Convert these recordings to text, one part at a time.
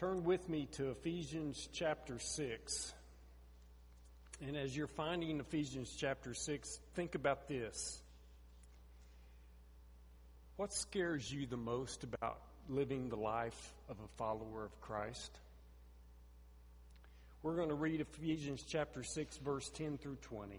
Turn with me to Ephesians chapter 6. And as you're finding Ephesians chapter 6, think about this. What scares you the most about living the life of a follower of Christ? We're going to read Ephesians chapter 6, verse 10 through 20.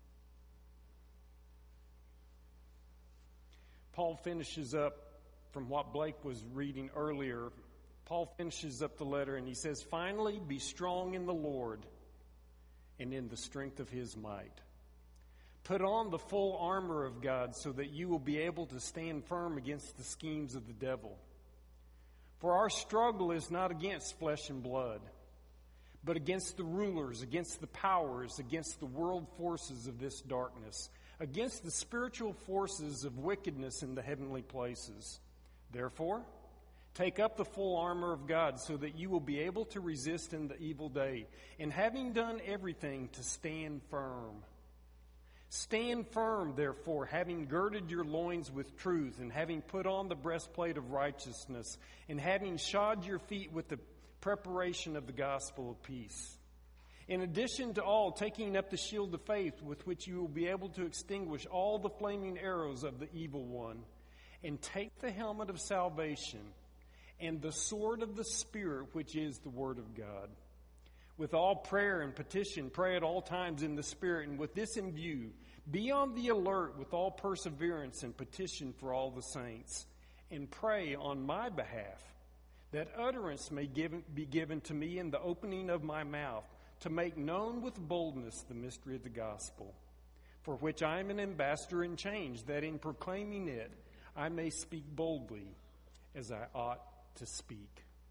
Paul finishes up from what Blake was reading earlier. Paul finishes up the letter and he says, "Finally, be strong in the Lord and in the strength of his might. Put on the full armor of God so that you will be able to stand firm against the schemes of the devil. For our struggle is not against flesh and blood, but against the rulers, against the powers, against the world forces of this darkness, against the spiritual forces of wickedness in the heavenly places. Therefore, take up the full armor of God so that you will be able to resist in the evil day, and having done everything, to stand firm. Stand firm, therefore, having girded your loins with truth, and having put on the breastplate of righteousness, and having shod your feet with the preparation of the gospel of peace. In addition to all, taking up the shield of faith with which you will be able to extinguish all the flaming arrows of the evil one, and take the helmet of salvation and the sword of the Spirit, which is the Word of God. With all prayer and petition, pray at all times in the Spirit, and with this in view, be on the alert with all perseverance and petition for all the saints, and pray on my behalf, that utterance may be given to me in the opening of my mouth, to make known with boldness the mystery of the gospel, for which I am an ambassador in chains, that in proclaiming it I may speak boldly as I ought to speak."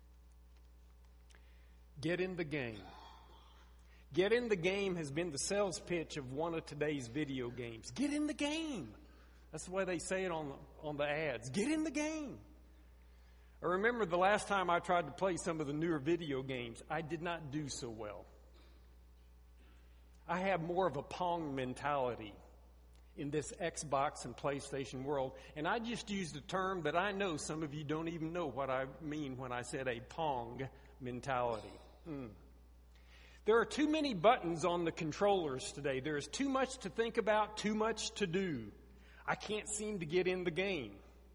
Get in the game. Get in the game has been the sales pitch of one of today's video games. Get in the game. That's the way they say it on the ads. Get in the game. I remember the last time I tried to play some of the newer video games, I did not do so well. I have more of a Pong mentality in this Xbox and PlayStation world, and I just used a term that I know some of you don't even know what I mean when I said a Pong mentality. There are too many buttons on the controllers today. There is too much to think about, too much to do. I can't seem to get in the game.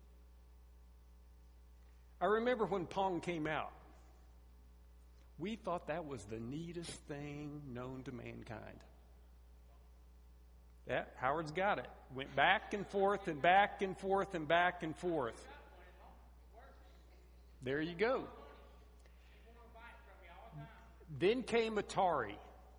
I remember when Pong came out. We thought that was the neatest thing known to mankind. Yeah, Howard's got it. Went back and forth and back and forth and back and forth. There you go. Then came Atari.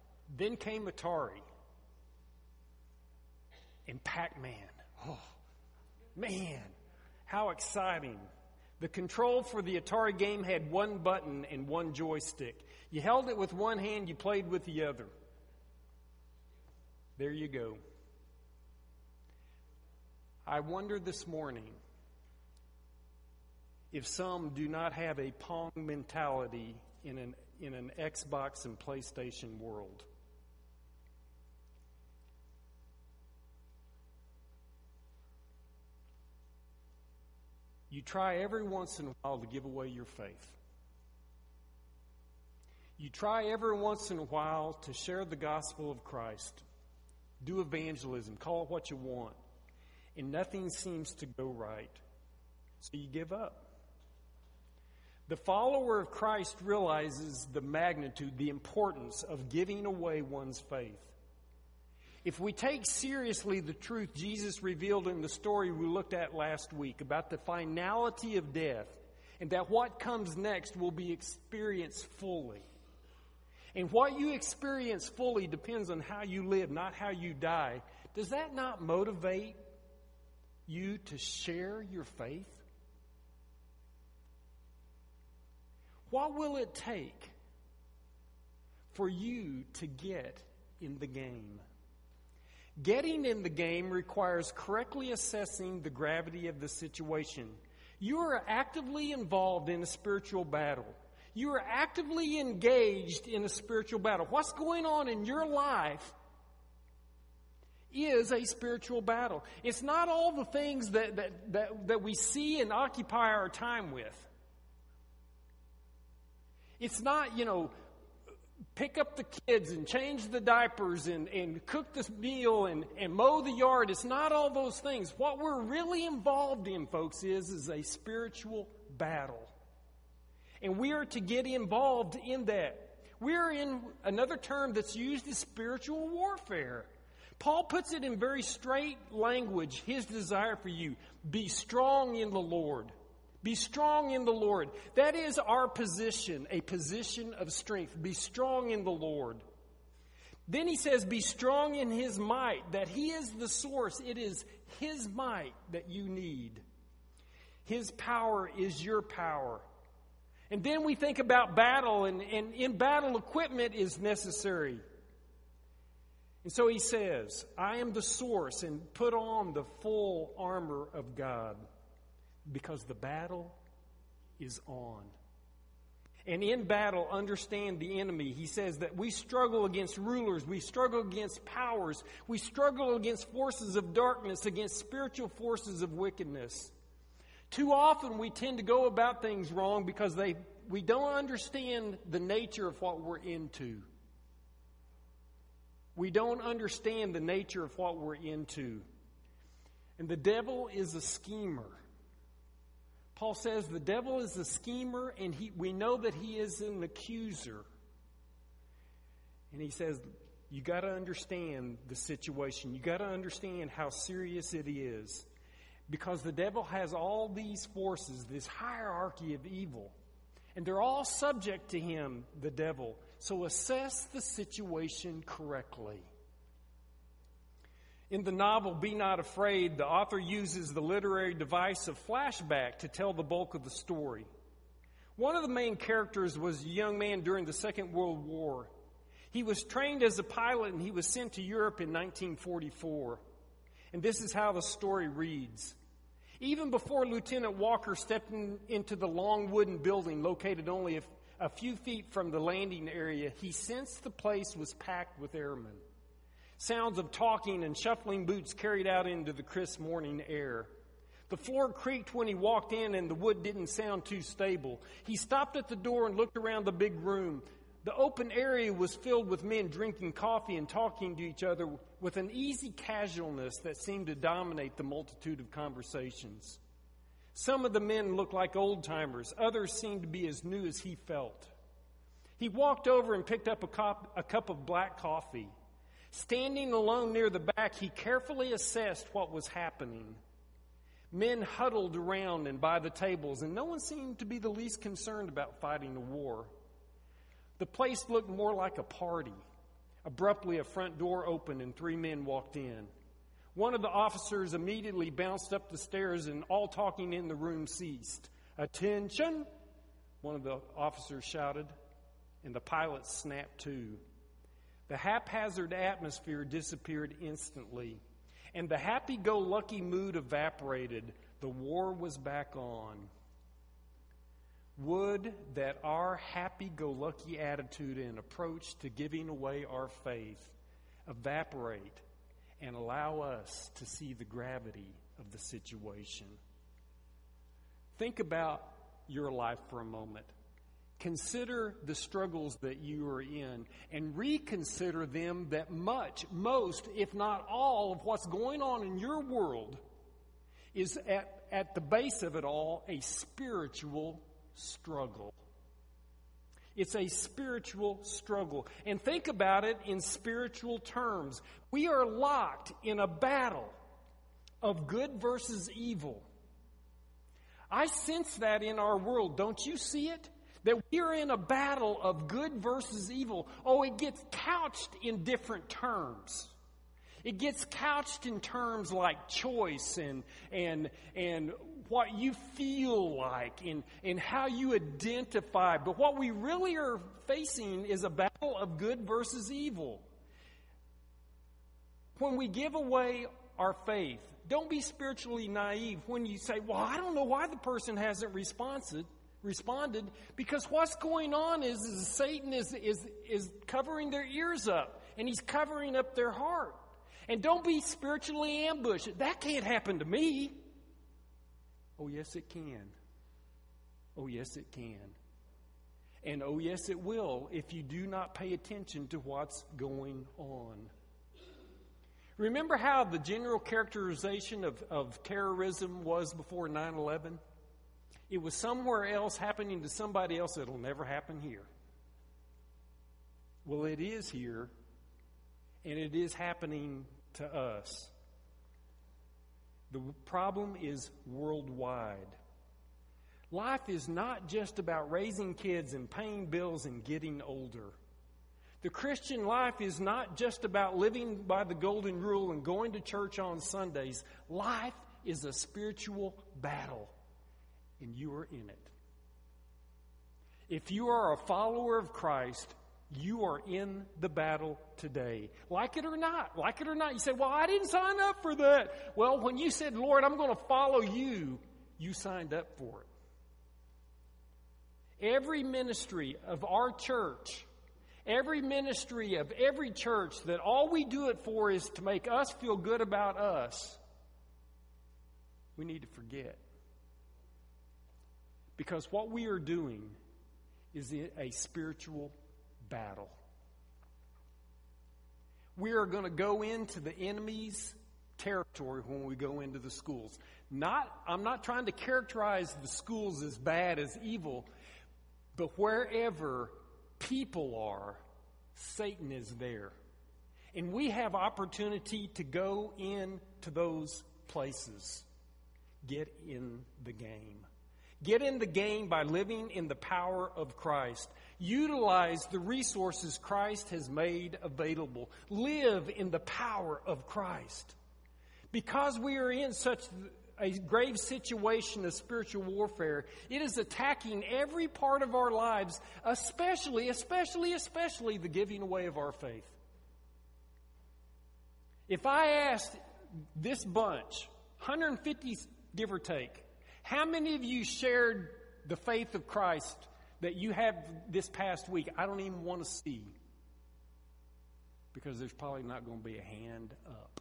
And Pac-Man. Oh, man, how exciting. The control for the Atari game had one button and one joystick. You held it with one hand, you played with the other. There you go. I wonder this morning if some do not have a Pong mentality in an Xbox and PlayStation world. You try every once in a while to give away your faith. You try every once in a while to share the gospel of Christ. Do evangelism, call it what you want. And nothing seems to go right. So you give up. The follower of Christ realizes the magnitude, the importance of giving away one's faith. If we take seriously the truth Jesus revealed in the story we looked at last week about the finality of death, and that what comes next will be experienced fully. And what you experience fully depends on how you live, not how you die. Does that not motivate you to share your faith? What will it take for you to get in the game? Getting in the game requires correctly assessing the gravity of the situation. You are actively involved in a spiritual battle. You are actively engaged in a spiritual battle. What's going on in your life is a spiritual battle. It's not all the things that we see and occupy our time with. It's not, pick up the kids and change the diapers and cook this meal and mow the yard. It's not all those things. What we're really involved in, folks, is a spiritual battle. And we are to get involved in that. We're in another term that's used as spiritual warfare. Paul puts it in very straight language, his desire for you. Be strong in the Lord. Be strong in the Lord. That is our position, a position of strength. Be strong in the Lord. Then he says, be strong in his might, that he is the source. It is his might that you need. His power is your power. And then we think about battle, and in battle, equipment is necessary. And so he says, I am the source, and put on the full armor of God, because the battle is on. And in battle, understand the enemy. He says that we struggle against rulers, we struggle against powers, we struggle against forces of darkness, against spiritual forces of wickedness. Too often we tend to go about things wrong because we don't understand the nature of what we're into. We don't understand the nature of what we're into. And the devil is a schemer. Paul says the devil is a schemer, and we know that he is an accuser. And he says, you got to understand the situation. You got to understand how serious it is. Because the devil has all these forces, this hierarchy of evil. And they're all subject to him, the devil. So assess the situation correctly. In the novel, Be Not Afraid, the author uses the literary device of flashback to tell the bulk of the story. One of the main characters was a young man during the Second World War. He was trained as a pilot, and he was sent to Europe in 1944. And this is how the story reads. Even before Lieutenant Walker stepped into the long wooden building located only a few feet from the landing area, he sensed the place was packed with airmen. Sounds of talking and shuffling boots carried out into the crisp morning air. The floor creaked when he walked in, and the wood didn't sound too stable. He stopped at the door and looked around the big room. The open area was filled with men drinking coffee and talking to each other with an easy casualness that seemed to dominate the multitude of conversations. Some of the men looked like old-timers. Others seemed to be as new as he felt. He walked over and picked up a cup of black coffee. Standing alone near the back, he carefully assessed what was happening. Men huddled around and by the tables, and no one seemed to be the least concerned about fighting a war. The place looked more like a party. Abruptly, a front door opened and 3 men walked in. One of the officers immediately bounced up the stairs, and all talking in the room ceased. "Attention!" one of the officers shouted, and the pilot snapped to. The haphazard atmosphere disappeared instantly, and the happy-go-lucky mood evaporated. The war was back on. Would that our happy-go-lucky attitude and approach to giving away our faith evaporate and allow us to see the gravity of the situation. Think about your life for a moment. Consider the struggles that you are in and reconsider them that most, if not all, of what's going on in your world is at the base of it all a spiritual struggle. It's a spiritual struggle. And think about it in spiritual terms. We are locked in a battle of good versus evil. I sense that in our world. Don't you see it? That we are in a battle of good versus evil. Oh, it gets couched in different terms. It gets couched in terms like choice and what you feel like and how you identify. But what we really are facing is a battle of good versus evil. When we give away our faith, don't be spiritually naive when you say, well, I don't know why the person hasn't responded, because what's going on is Satan is covering their ears up, and he's covering up their heart. And don't be spiritually ambushed. That can't happen to me. Oh, yes, it can. Oh, yes, it can. And oh yes, it will if you do not pay attention to what's going on. Remember how the general characterization of terrorism was before 9/11? It was somewhere else happening to somebody else that'll never happen here. Well, it is here, and it is happening to us. The problem is worldwide. Life is not just about raising kids and paying bills and getting older. The Christian life is not just about living by the golden rule and going to church on Sundays. Life is a spiritual battle, and you are in it. If you are a follower of Christ, you are in the battle today. Like it or not. You say, well, I didn't sign up for that. Well, when you said, Lord, I'm going to follow you, you signed up for it. Every ministry of our church, every ministry of every church, that all we do it for is to make us feel good about us, we need to forget. Because what we are doing is a spiritual battle. We are going to go into the enemy's territory when we go into the schools. I'm not trying to characterize the schools as bad, as evil, but wherever people are, Satan is there. And we have opportunity to go into those places. Get in the game. Get in the game by living in the power of Christ. Utilize the resources Christ has made available. Live in the power of Christ. Because we are in such a grave situation of spiritual warfare, it is attacking every part of our lives, especially the giving away of our faith. If I asked this bunch, 150 give or take, how many of you shared the faith of Christ that you have this past week? I don't even want to see, because there's probably not going to be a hand up.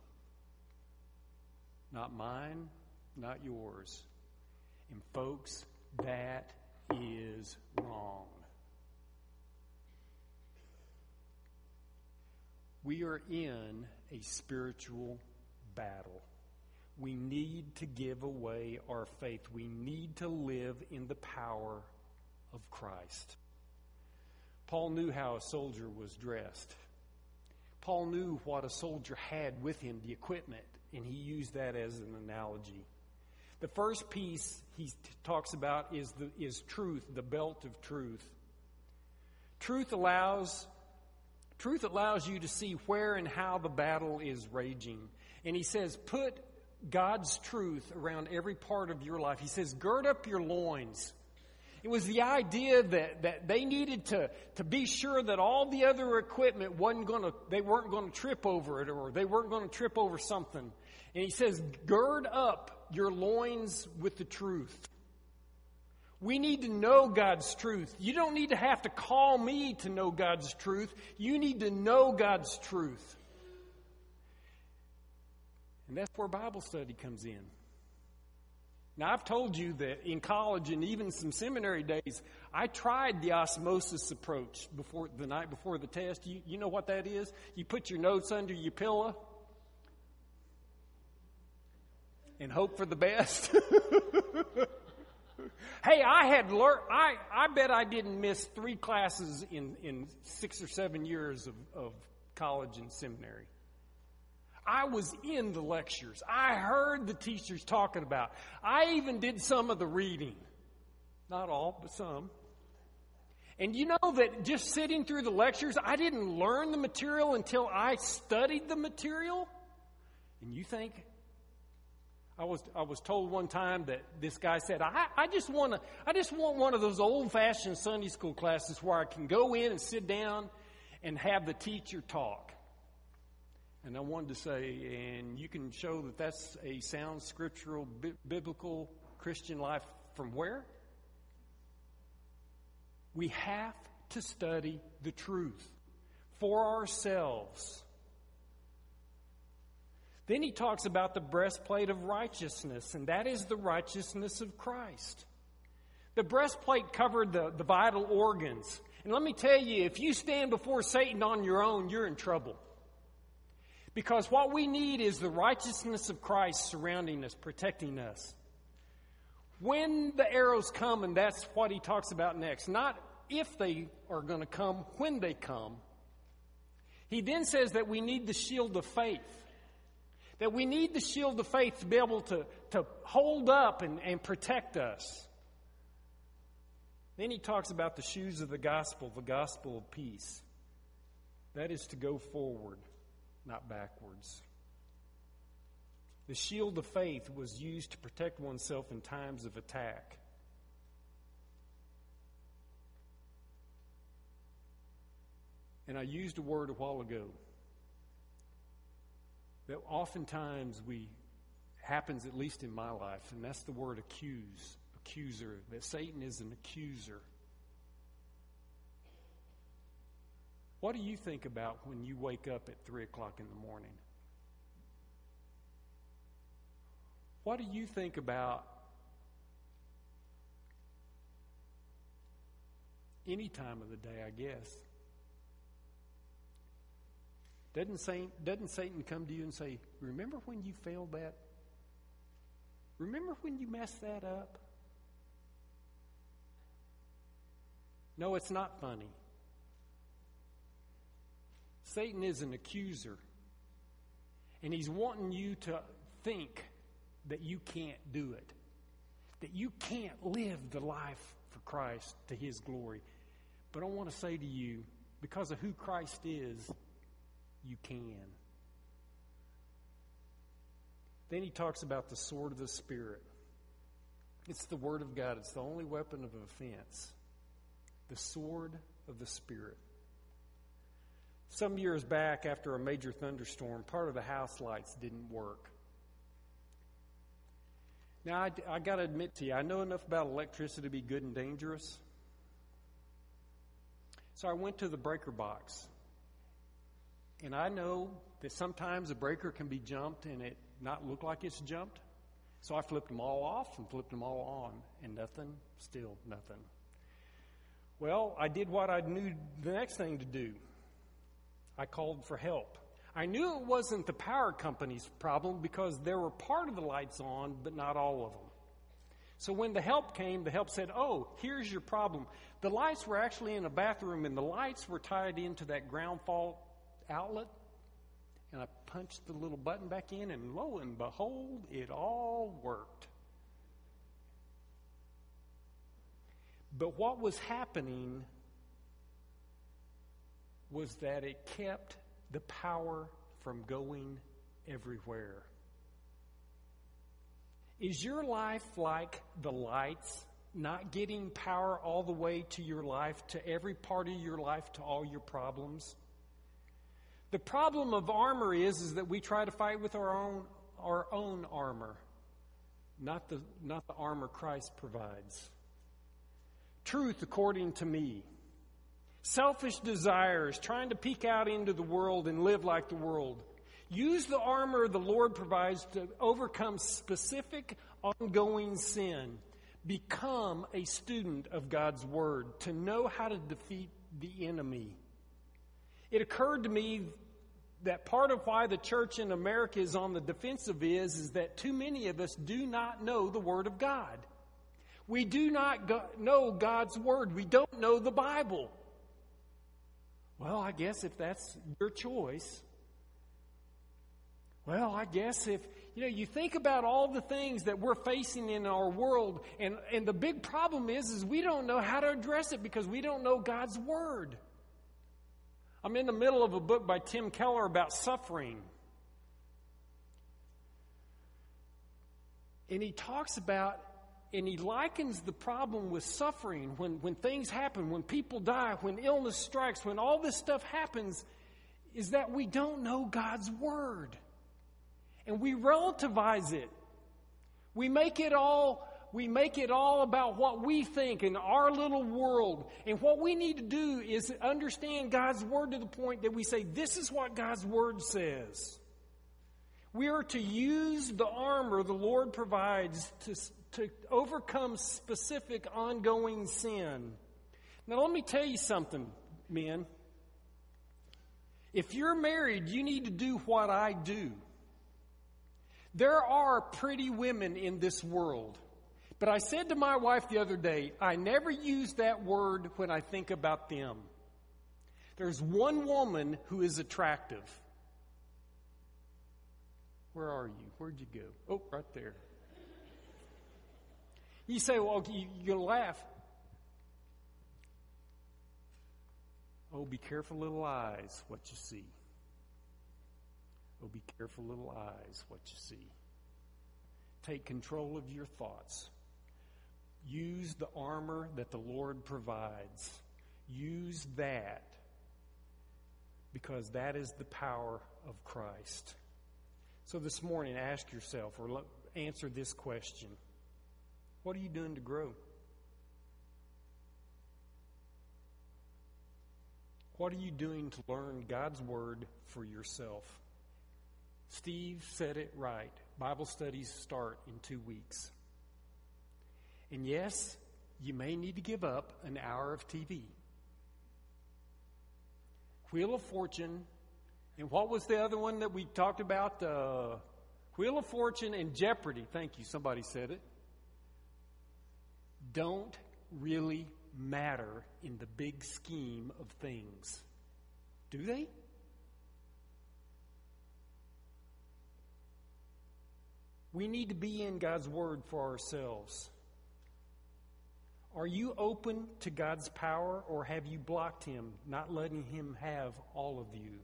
Not mine, not yours. And folks, that is wrong. We are in a spiritual battle. We need to give away our faith. We need to live in the power of Christ. Paul knew how a soldier was dressed. Paul knew what a soldier had with him, the equipment, and he used that as an analogy. The first piece he talks about is truth, the belt of truth. Truth allows you to see where and how the battle is raging. And he says, put God's truth around every part of your life. He says, gird up your loins. It was the idea that they needed to be sure that all the other equipment they weren't going to trip over it, or they weren't going to trip over something. And he says, gird up your loins with the truth. We need to know God's truth. You don't need to have to call me to know God's truth. You need to know God's truth. And that's where Bible study comes in. Now, I've told you that in college and even some seminary days, I tried the osmosis approach the night before the test. You know what that is? You put your notes under your pillow and hope for the best. Hey, I bet I didn't miss 3 classes in 6 or 7 years of college and seminary. I was in the lectures. I heard the teachers talking about. I even did some of the reading. Not all, but some. And you know that just sitting through the lectures, I didn't learn the material until I studied the material? And you think? I was told one time that this guy said, I just want one of those old-fashioned Sunday school classes where I can go in and sit down and have the teacher talk. And I wanted to say, and you can show that that's a sound scriptural, biblical Christian life from where? We have to study the truth for ourselves. Then he talks about the breastplate of righteousness, and that is the righteousness of Christ. The breastplate covered the vital organs. And let me tell you, if you stand before Satan on your own, you're in trouble. Because what we need is the righteousness of Christ surrounding us, protecting us. When the arrows come, and that's what he talks about next, not if they are going to come, when they come. He then says that we need the shield of faith. That we need the shield of faith to be able to hold up and protect us. Then he talks about the shoes of the gospel of peace. That is to go forward, not backwards. The shield of faith was used to protect oneself in times of attack. And I used a word a while ago that oftentimes happens, at least in my life, and that's the word accuser, that Satan is an accuser. What do you think about when you wake up at 3 o'clock in the morning? What do you think about any time of the day, I guess? Doesn't Satan come to you and say, remember when you failed that? Remember when you messed that up? No, it's not funny. Satan is an accuser. And he's wanting you to think that you can't do it. That you can't live the life for Christ to his glory. But I want to say to you, because of who Christ is, you can. Then he talks about the sword of the Spirit. It's the Word of God. It's the only weapon of offense. The sword of the Spirit. Some years back, after a major thunderstorm, part of the house lights didn't work. Now, I got to admit to you, I know enough about electricity to be good and dangerous. So I went to the breaker box. And I know that sometimes a breaker can be jumped and it not look like it's jumped. So I flipped them all off and flipped them all on. And still nothing. Well, I did what I knew the next thing to do. I called for help. I knew it wasn't the power company's problem because there were part of the lights on, but not all of them. So when the help came, the help said, oh, here's your problem. The lights were actually in a bathroom, and the lights were tied into that ground fault outlet. And I punched the little button back in, and lo and behold, it all worked. But what was happening was that it kept the power from going everywhere. Is your life like the lights, not getting power all the way to your life, to every part of your life, to all your problems? The problem of armor is that we try to fight with our own armor, not the armor Christ provides. Truth according to me. Selfish desires, trying to peek out into the world and live like the world. Use the armor the Lord provides to overcome specific ongoing sin. Become a student of God's Word to know how to defeat the enemy. It occurred to me that part of why the church in America is on the defensive is that too many of us do not know the Word of God. We do not know God's Word. We don't know the Bible. Well, I guess if that's your choice. Well, I guess if, you think about all the things that we're facing in our world, and the big problem is we don't know how to address it because we don't know God's Word. I'm in the middle of a book by Tim Keller about suffering. And he talks about, and he likens the problem with suffering when things happen, when people die, when illness strikes, when all this stuff happens, is that we don't know God's Word. And we relativize it. We make it all about what we think in our little world. And what we need to do is understand God's Word to the point that we say, this is what God's Word says. We are to use the armor the Lord provides to overcome specific ongoing sin. Now let me tell you something, men. If you're married, you need to do what I do. There are pretty women in this world. But I said to my wife the other day, I never use that word when I think about them. There's one woman who is attractive. Where are you? Where'd you go? Oh, right there. You say, well, you're going to laugh. Oh, be careful, little eyes, what you see. Oh, be careful, little eyes, what you see. Take control of your thoughts. Use the armor that the Lord provides. Use that, because that is the power of Christ. So this morning, ask yourself, or answer this question. What are you doing to grow? What are you doing to learn God's Word for yourself? Steve said it right. Bible studies start in 2 weeks. And yes, you may need to give up an hour of TV. Wheel of Fortune, and what was the other one that we talked about? Wheel of Fortune and Jeopardy. Thank you, somebody said it. Don't really matter in the big scheme of things. Do they? We need to be in God's Word for ourselves. Are you open to God's power, or have you blocked Him, not letting Him have all of you?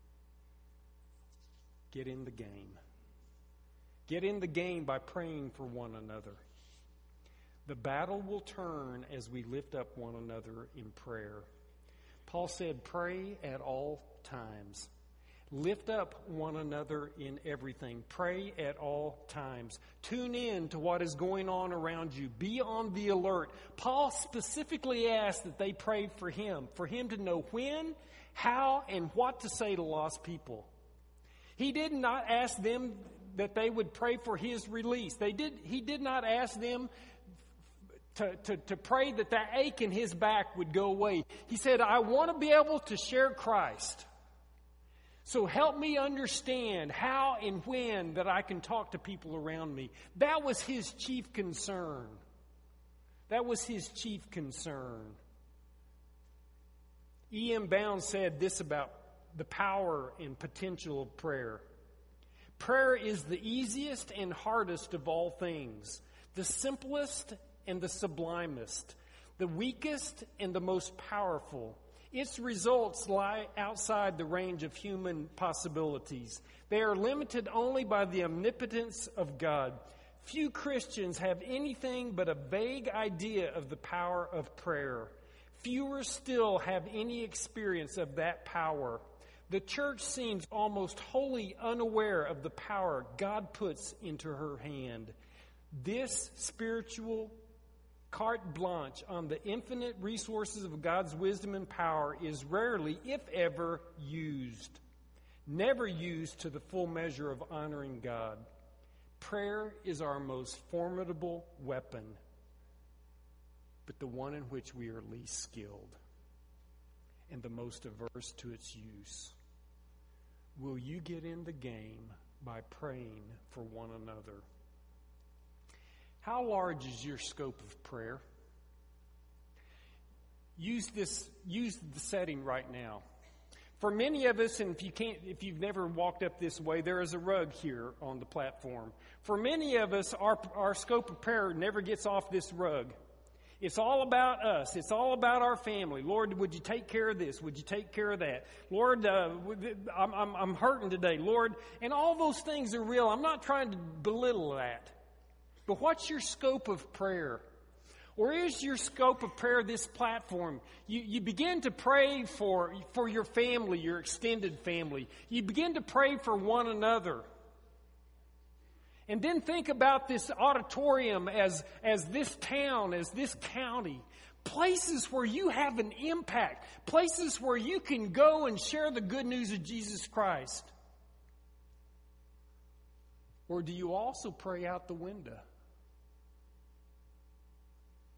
Get in the game. Get in the game by praying for one another. The battle will turn as we lift up one another in prayer. Paul said, pray at all times. Lift up one another in everything. Pray at all times. Tune in to what is going on around you. Be on the alert. Paul specifically asked that they pray for him to know when, how, and what to say to lost people. He did not ask them that they would pray for his release. He did not ask them to pray that that ache in his back would go away. He said, I want to be able to share Christ. So help me understand how and when that I can talk to people around me. That was his chief concern. That was his chief concern. E.M. Bounds said this about the power and potential of prayer. Prayer is the easiest and hardest of all things, the simplest and the sublimest, the weakest and the most powerful. Its results lie outside the range of human possibilities. They are limited only by the omnipotence of God. Few Christians have anything but a vague idea of the power of prayer. Fewer still have any experience of that power. The church seems almost wholly unaware of the power God puts into her hand. This spiritual carte blanche on the infinite resources of God's wisdom and power is rarely, if ever, used. Never used to the full measure of honoring God. Prayer is our most formidable weapon, but the one in which we are least skilled and the most averse to its use. Will you get in the game by praying for one another? How large is your scope of prayer? Use the setting right now. For many of us, and if you've never walked up this way, there is a rug here on the platform. For many of us, our scope of prayer never gets off this rug. It's all about us. It's all about our family. Lord, would you take care of this? Would you take care of that? Lord, I'm hurting today. Lord, and all those things are real. I'm not trying to belittle that. But what's your scope of prayer? Or is your scope of prayer this platform? You begin to pray for your family, your extended family. You begin to pray for one another. And then think about this auditorium as this town, as this county. Places where you have an impact. Places where you can go and share the good news of Jesus Christ. Or do you also pray out the window?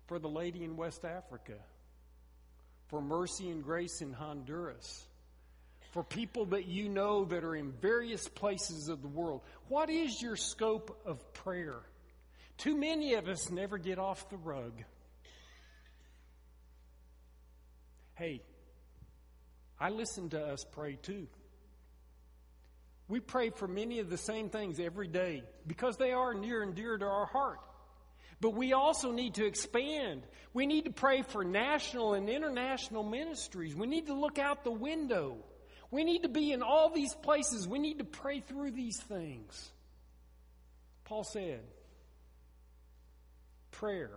for the lady in West Africa, for Mercy and Grace in Honduras, for people that you know that are in various places of the world. What is your scope of prayer? Too many of us never get off the rug. Hey, I listen to us pray too. We pray for many of the same things every day because they are near and dear to our heart. But we also need to expand. We need to pray for national and international ministries. We need to look out the window. We need to be in all these places. We need to pray through these things. Paul said, prayer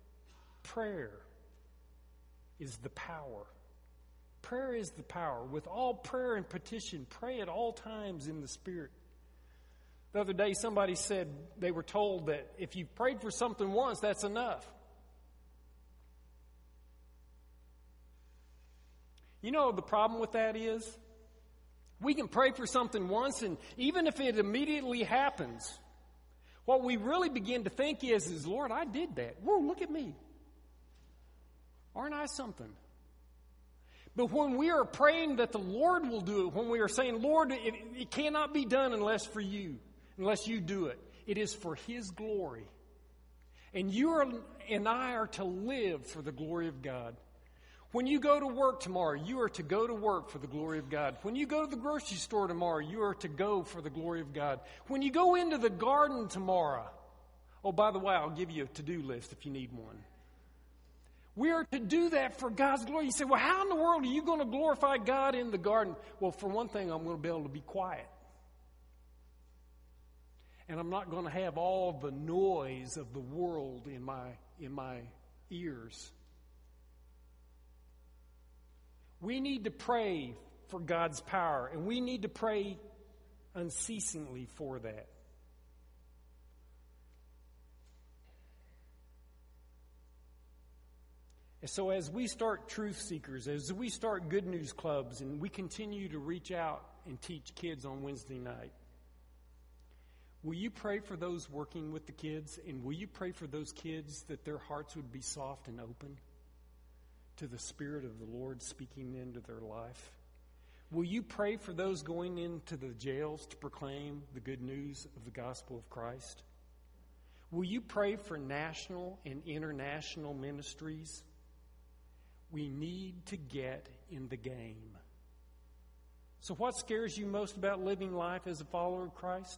is the power. Prayer is the power. With all prayer and petition, pray at all times in the Spirit. The other day, somebody said they were told that if you've prayed for something once, that's enough. You know the problem with that is? We can pray for something once, and even if it immediately happens, what we really begin to think is Lord, I did that. Whoa, look at me. Aren't I something? But when we are praying that the Lord will do it, when we are saying, Lord, it cannot be done unless you do it. It is for His glory. And you and I are to live for the glory of God. When you go to work tomorrow, you are to go to work for the glory of God. When you go to the grocery store tomorrow, you are to go for the glory of God. When you go into the garden tomorrow, oh, by the way, I'll give you a to-do list if you need one. We are to do that for God's glory. You say, well, how in the world are you going to glorify God in the garden? Well, for one thing, I'm going to be able to be quiet. And I'm not going to have all the noise of the world in my ears. We need to pray for God's power, and we need to pray unceasingly for that. And so as we start Truth Seekers, as we start Good News Clubs, and we continue to reach out and teach kids on Wednesday night, will you pray for those working with the kids? And will you pray for those kids that their hearts would be soft and open to the Spirit of the Lord speaking into their life? Will you pray for those going into the jails to proclaim the good news of the gospel of Christ? Will you pray for national and international ministries? We need to get in the game. So what scares you most about living life as a follower of Christ?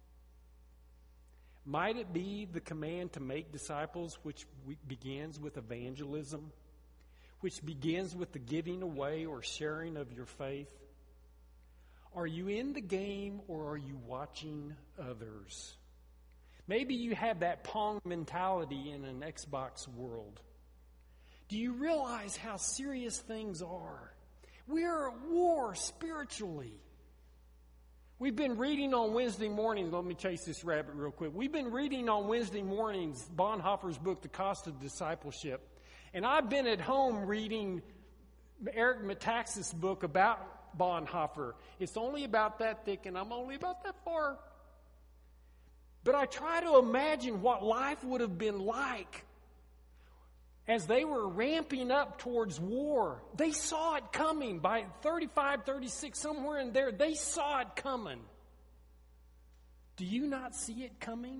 Might it be the command to make disciples, which begins with evangelism, which begins with the giving away or sharing of your faith? Are you in the game, or are you watching others? Maybe you have that Pong mentality in an Xbox world. Do you realize how serious things are? We are at war spiritually. We've been reading on Wednesday mornings. Let me chase this rabbit real quick. We've been reading on Wednesday mornings Bonhoeffer's book, The Cost of Discipleship. And I've been at home reading Eric Metaxas' book about Bonhoeffer. It's only about that thick, and I'm only about that far. But I try to imagine what life would have been like as they were ramping up towards war. They saw it coming by 35, 36, somewhere in there. They saw it coming. Do you not see it coming?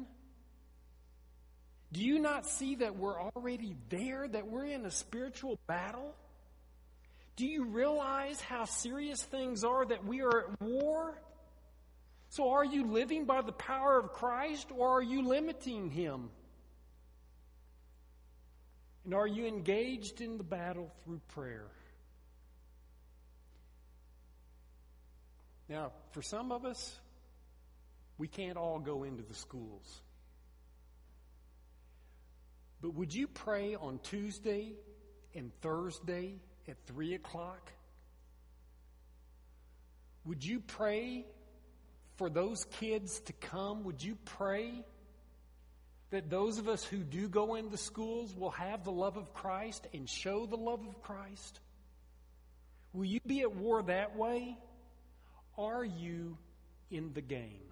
Do you not see that we're already there, that we're in a spiritual battle? Do you realize how serious things are, that we are at war? So are you living by the power of Christ, or are you limiting Him? And are you engaged in the battle through prayer? Now, for some of us, we can't all go into the schools. But would you pray on Tuesday and Thursday at 3 o'clock? Would you pray for those kids to come? Would you pray that those of us who do go into schools will have the love of Christ and show the love of Christ? Will you be at war that way? Are you in the game?